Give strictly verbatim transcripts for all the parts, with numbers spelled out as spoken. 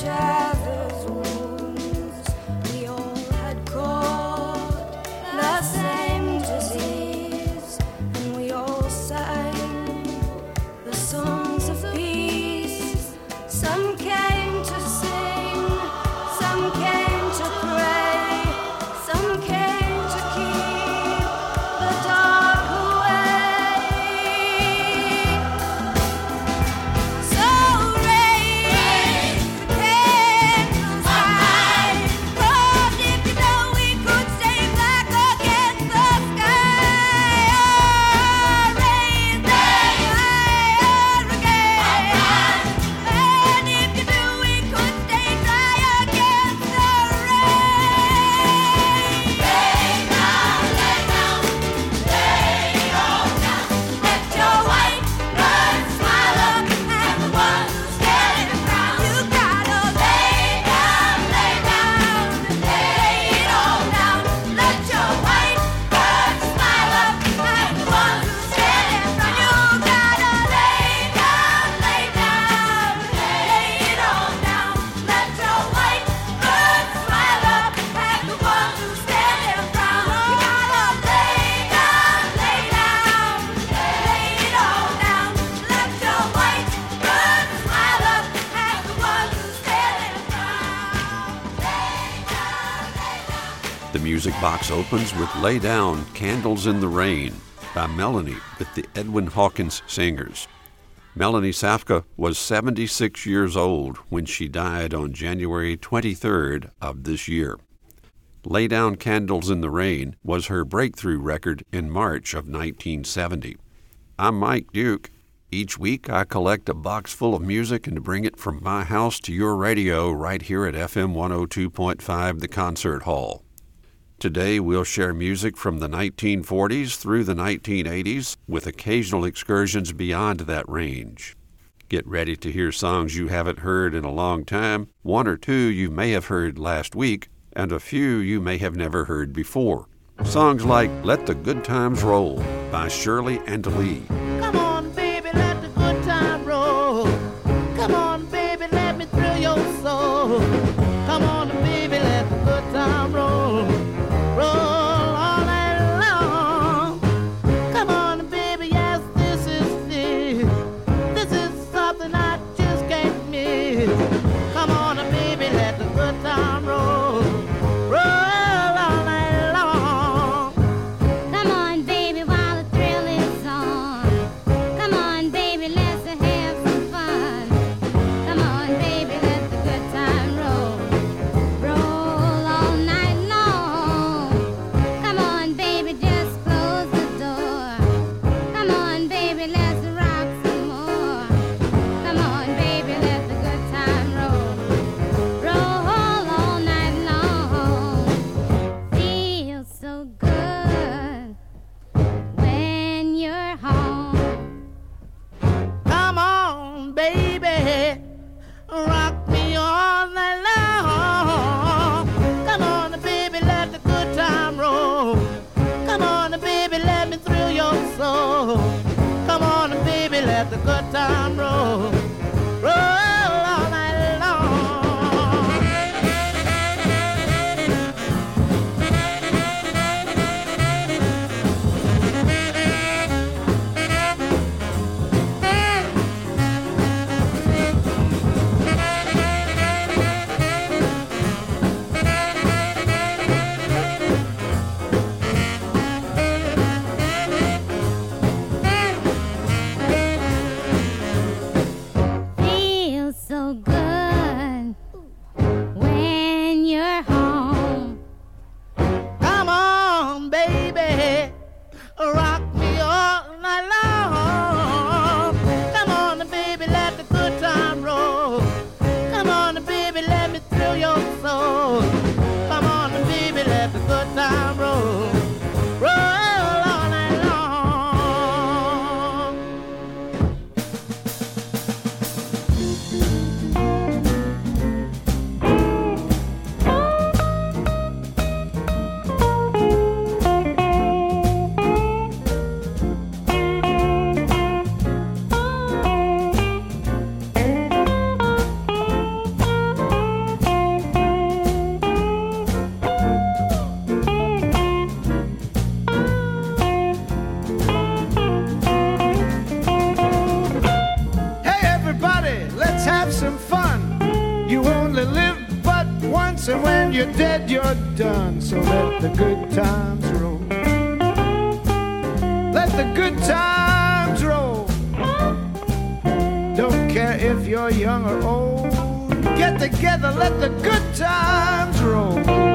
each other's wounds. We all had caught the same disease, and we all sang the songs of peace. Some came to sing, some came to pray, some came to keep the dark away. So raise the candles high, 'cause if you know we could stay black against the sky. Oh, raise them higher again. And if you knew we could stay dry against the rain. Lay down, lay down, lay it all down. Let your white blood smile up at the ones who stand in brown. You gotta lay down, lay down, lay it all down. Let your white blood smile up at the ones who stand in brown. You gotta lay down, lay down, lay it all down. Let your white blood smile up at the ones who stand in brown. You gotta lay down, lay down, lay it all down. Let your white blood smile up at the ones who stand in brown. Lay down, lay down. The music box opens with Lay Down, Candles in the Rain by Melanie with the Edwin Hawkins Singers. Melanie Safka was seventy-six years old when she died on January twenty-third of this year. Lay Down, Candles in the Rain was her breakthrough record in March of nineteen seventy. I'm Mike Duke. Each week I collect a box full of music and bring it from my house to your radio right here at F M one oh two point five, The Concert Hall. Today we'll share music from the nineteen forties through the nineteen eighties with occasional excursions beyond that range. Get ready to hear songs you haven't heard in a long time, one or two you may have heard last week, and a few you may have never heard before. Songs like Let the Good Times Roll by Shirley and Lee. Come on, baby, let the good time roll. Come on, baby, let me thrill your soul. Come on, baby, let the good time roll. Roll all night long. Come on, baby, yes, this is it. This is something I just can't miss. Come on, baby, let the good time roll. Roll all night long. Come on, baby, while the thrill is on. Come on, baby, let's have some fun. Come on, baby, let the good time roll. once, and when you're dead, you're done. So let the good times roll. Let the good times roll. Don't care if you're young or old. Get together, let the good times roll.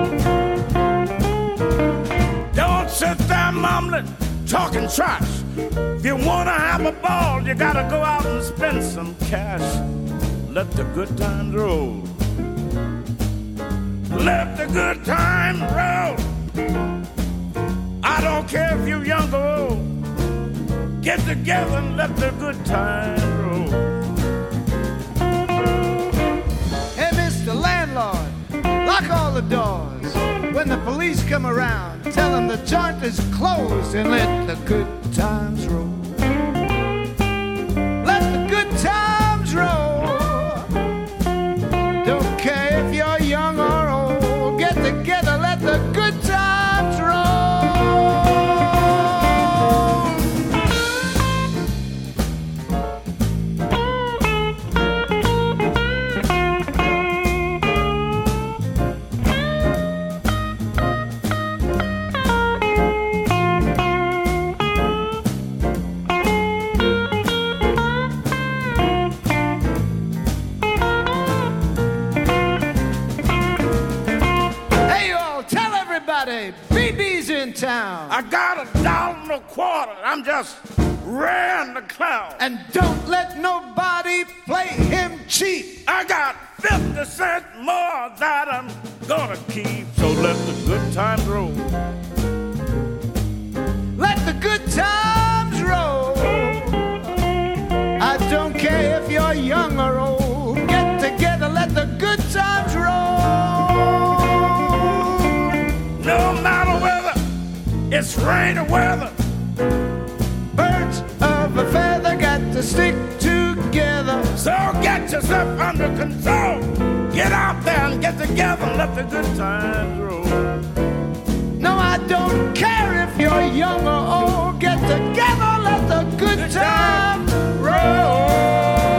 Don't sit there mumbling, talking trash. If you wanna have a ball, you gotta go out and spend some cash. Let the good times roll. Let the good times roll. I don't care if you're young or old. Get together and let the good times roll. Hey, Mister Landlord, lock all the doors. When the police come around, tell them the joint is closed and let the good times roll. Let the good times roll. Don't care if you're young or old. Get together, let the good times roll. B B's in town. I got a dollar and a quarter. I'm just raring the cloud. And don't let nobody play him cheap. I got fifty cents more that I'm gonna keep. So let the good times roll. Let the good times roll. I don't care if you're young or old. Get together, let the good times roll. No matter whether it's rain or weather, birds of a feather got to stick together. So get yourself under control. Get out there and get together and let the good times roll. No, I don't care if you're young or old. Get together, let the good, good times roll.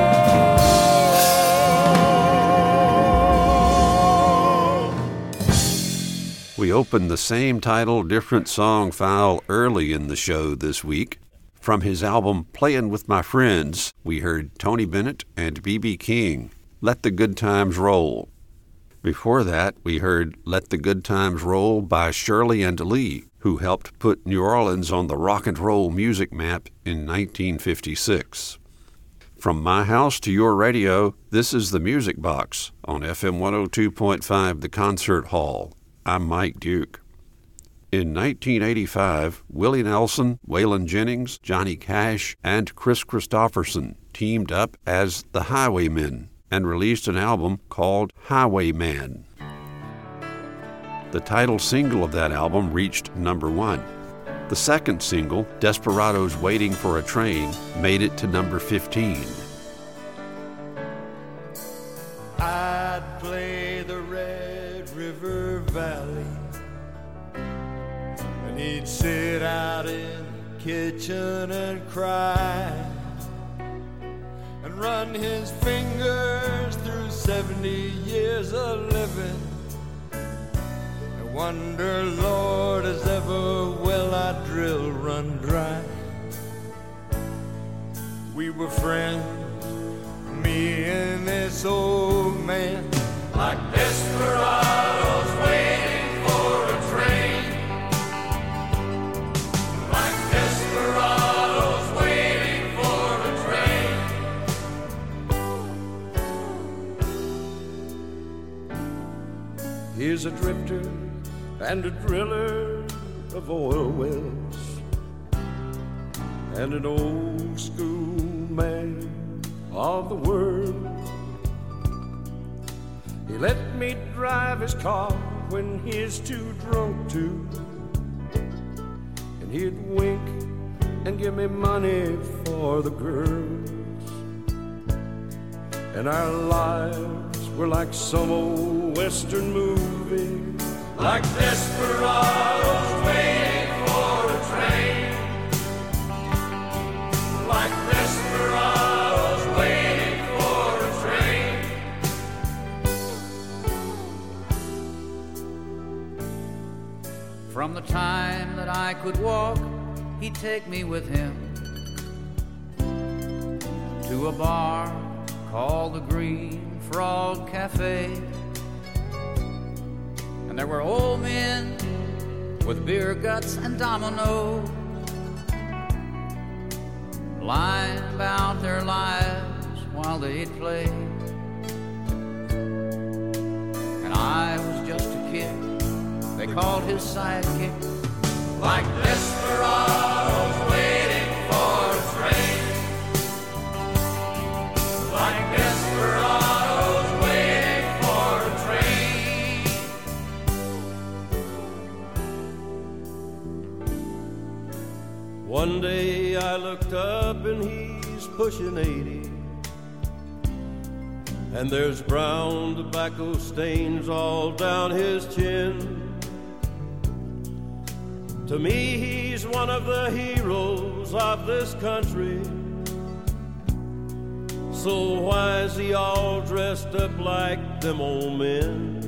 We opened the same title, different song file early in the show this week. From his album Playin' With My Friends, we heard Tony Bennett and B B King, Let the Good Times Roll. Before that, we heard Let the Good Times Roll by Shirley and Lee, who helped put New Orleans on the rock and roll music map in nineteen fifty-six. From my house to your radio, this is The Music Box on F M one oh two point five The Concert Hall. I'm Mike Duke. In nineteen eighty-five, Willie Nelson, Waylon Jennings, Johnny Cash, and Chris Christopherson teamed up as the Highwaymen and released an album called Highwayman. The title single of that album reached number one. The second single, Desperado's Waiting for a Train, made it to number fifteen. I'd play the Red River Valley, and he'd sit out in the kitchen and cry, and run his fingers through seventy years of living, and wonder, Lord, is ever well I drill run dry. We were friends, me and this old man, like desperados waiting for a train, like desperados waiting for a train. Here's a drifter and a driller of oil wells, and an old school man of the world. He let me drive his car when he's too drunk to, and he'd wink and give me money for the girls. And our lives were like some old western movie, like desperados waiting for a train, like desperados waiting for a train. From the time that I could walk, he'd take me with him to a bar called the Green Frog Cafe. And there were old men with beer guts and dominoes, lying about their lives while they'd play. And I was just a kid, they called his sidekick, like desperados waiting for a train. Like desperados waiting for a train. One day I looked up and he's pushing eighty, and there's brown tobacco stains all down his chin. To me, he's one of the heroes of this country. So why is he all dressed up like them old men?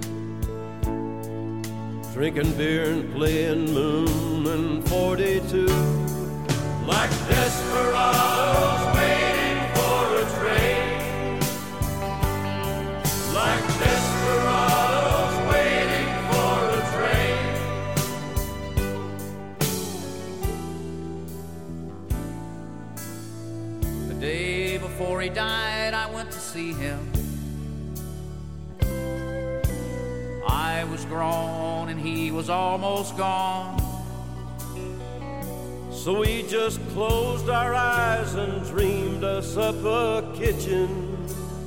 Drinking beer and playing Moon and forty-two, like desperados waiting for a train. Like desperados waiting for a train. The day before he died, I went to see him. I was grown and he was almost gone. So we just closed our eyes and dreamed us up a kitchen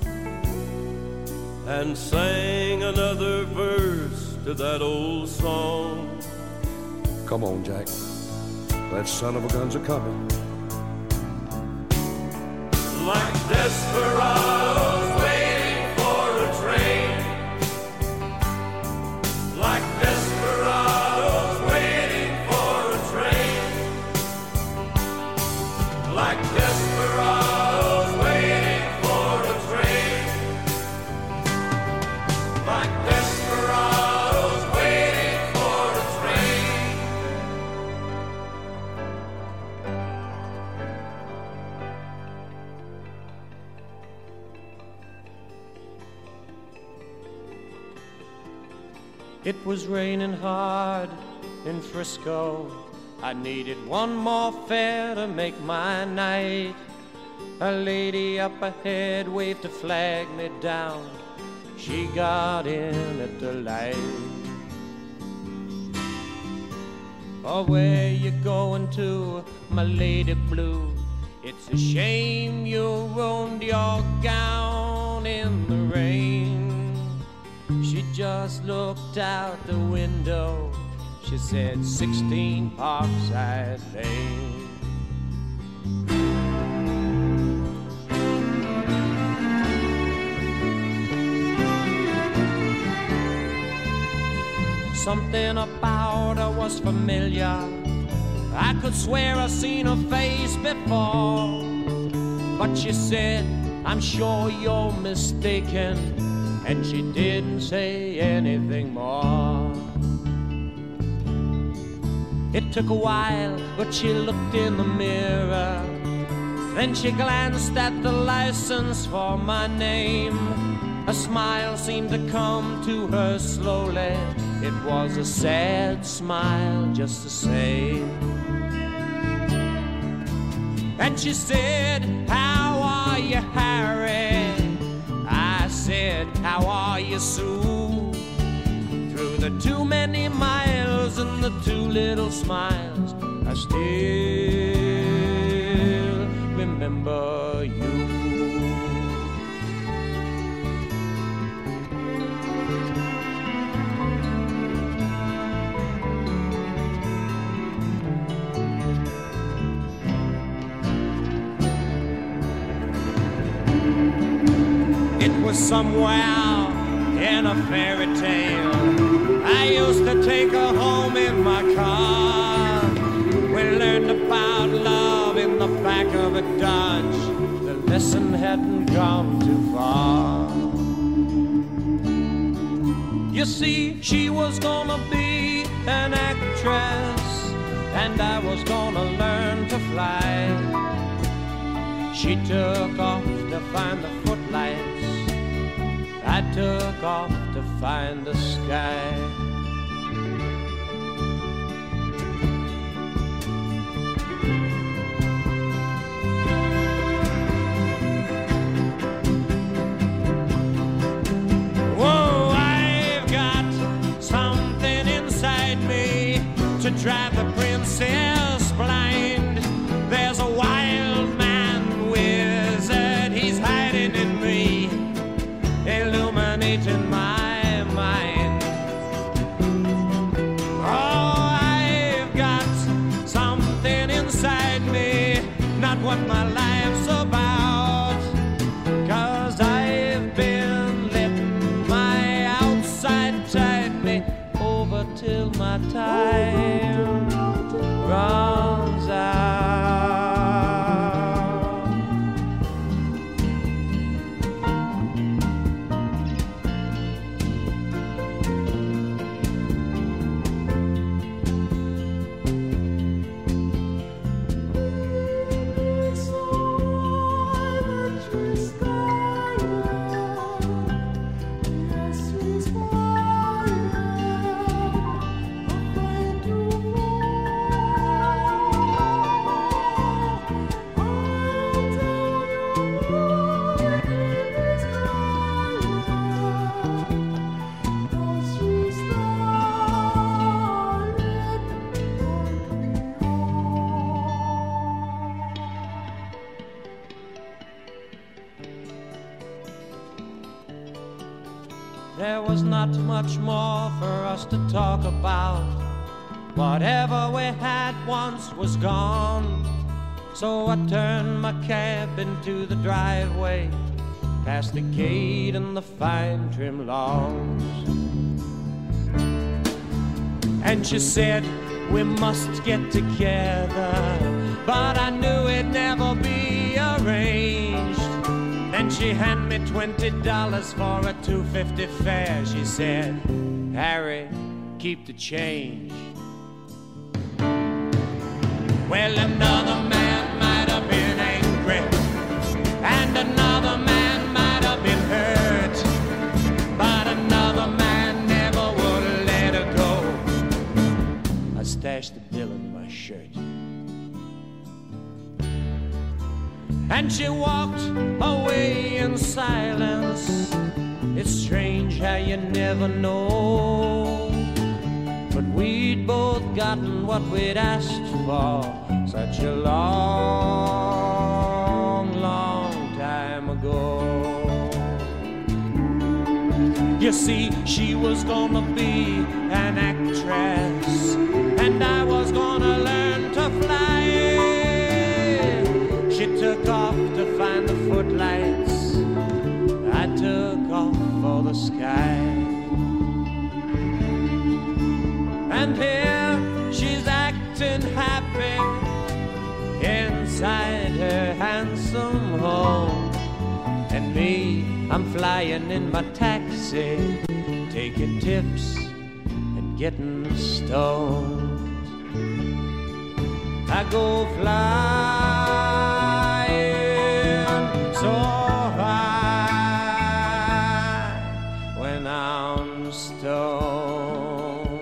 and sang another verse to that old song. Come on, Jack. That son of a gun's a coming. Like desperados waiting for a train. Like desperados waiting for a train. Like desperados waiting for a train. Like desperados waiting for a train. It was raining hard in Frisco. I needed one more fare to make my night. A lady up ahead waved to flag me down. She got in at the light. Oh, where you going to, my lady blue? It's a shame you ruined your gown in the rain. She just looked out the window. She said sixteen Parkside Lane. Something about her was familiar. I could swear I seen her face before. But she said, I'm sure you're mistaken. And she didn't say anything more. It took a while, but she looked in the mirror. Then she glanced at the license for my name. A smile seemed to come to her slowly. It was a sad smile just the same. And she said, how are you, Harry? I said, how are you, Sue? Through the too many miles and the too little smiles, I still remember you. It was somewhere in a fairy tale. I used to take her home in my car. We learned about love in the back of a Dodge. The lesson hadn't gone too far. You see, she was gonna be an actress, and I was gonna learn to fly. She took off to find the footlights, I took off to find the sky. Whoa, I've got something inside me to drive the princess blind. There's a wild man wizard, he's hiding in me, illuminating my mind. Oh, I've got something inside me, not what my life's about, 'cause I've been letting my outside tide me over till my time runs out. There was not much more for us to talk about. Whatever we had once was gone. So I turned my cab into the driveway, past the gate and the fine trim lawns. And she said, we must get together, but I knew it'd never be arranged. Then she handed me twenty dollars for a two fifty fare. She said, Harry, keep the change. Well, another man might have been angry, and another man might have been hurt, but another man never would let her go. I stashed the bill in my shirt, and she walked away in silence. It's strange how you never know, but we'd both gotten what we'd asked for such a long, long time ago. You see, she was gonna be an actress, and I was gonna learn to fly. She took off to find the footlights, I took off for the sky. And here she's acting happy inside her handsome home, and me, I'm flying in my taxi, taking tips and getting stoned. I go flying so high when I'm stoned.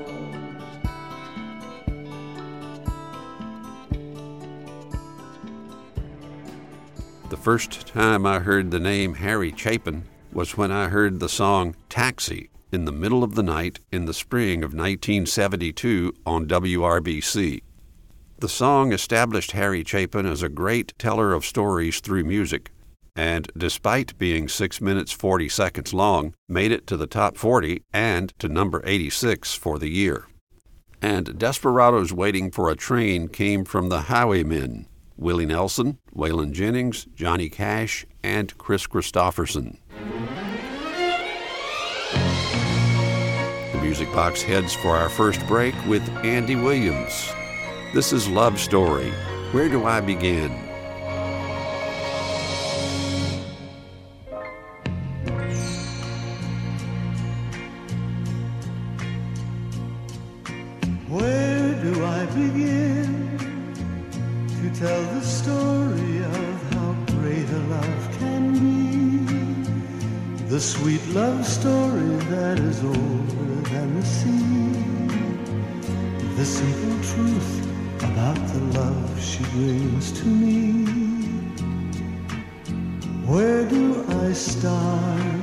The first time I heard the name Harry Chapin was when I heard the song Taxi in the middle of the night in the spring of nineteen seventy-two on W R B C. The song established Harry Chapin as a great teller of stories through music, and despite being six minutes forty seconds long, made it to the top forty and to number eighty-six for the year. And Desperados Waiting for a Train came from the Highwaymen, Willie Nelson, Waylon Jennings, Johnny Cash, and Chris Christopherson. The Music Box heads for our first break with Andy Williams. This is Love Story. Where do I begin? Where do I begin to tell the story of how great a love can be? The sweet love story that is older than the sea. The simple truth about the love she brings to me. Where do I start?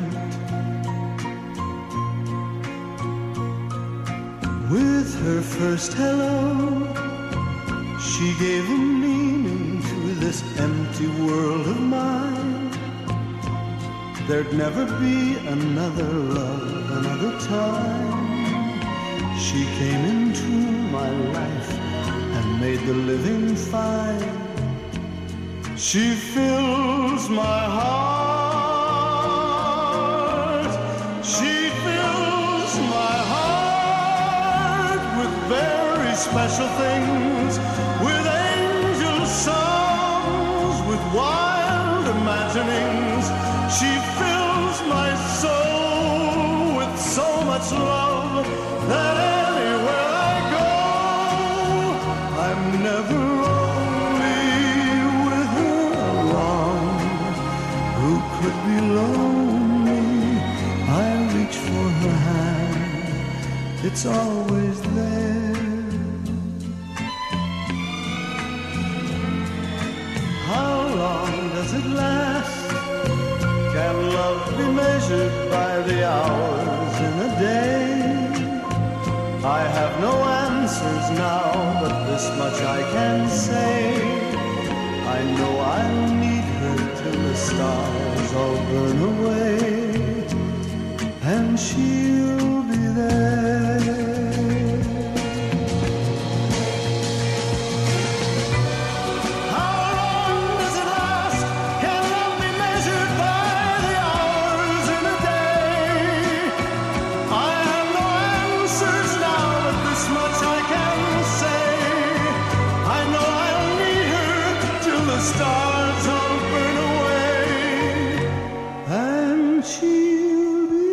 With her first hello, she gave a meaning to this empty world of mine. There'd never be another love, another time. She came into my life and made the living fine. She fills my heart. She fills my heart with very special things, with angel songs, with wild imaginings. She fills my soul with so much love that anywhere I go, I'm never lonely with her along. Who could be lonely? I reach for her hand, it's always there. How long does it last? Can love be measured by the hours in a day? I have no answers now, but this much I can say. I know I'll need her till the stars all burn away, and she'll be there. Stars all burn away, and she'll be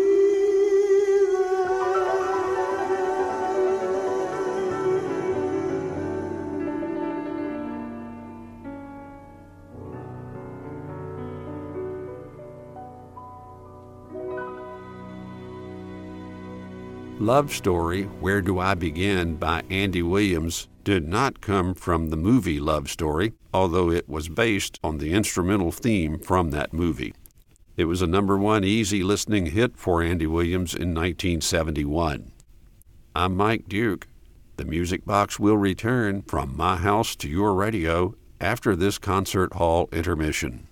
Love Story, Where Do I Begin by Andy Williams did not come from the movie Love Story, although it was based on the instrumental theme from that movie. It was a number one easy listening hit for Andy Williams in nineteen seventy-one. I'm Mike Duke. The Music Box will return from my house to your radio after this concert hall intermission.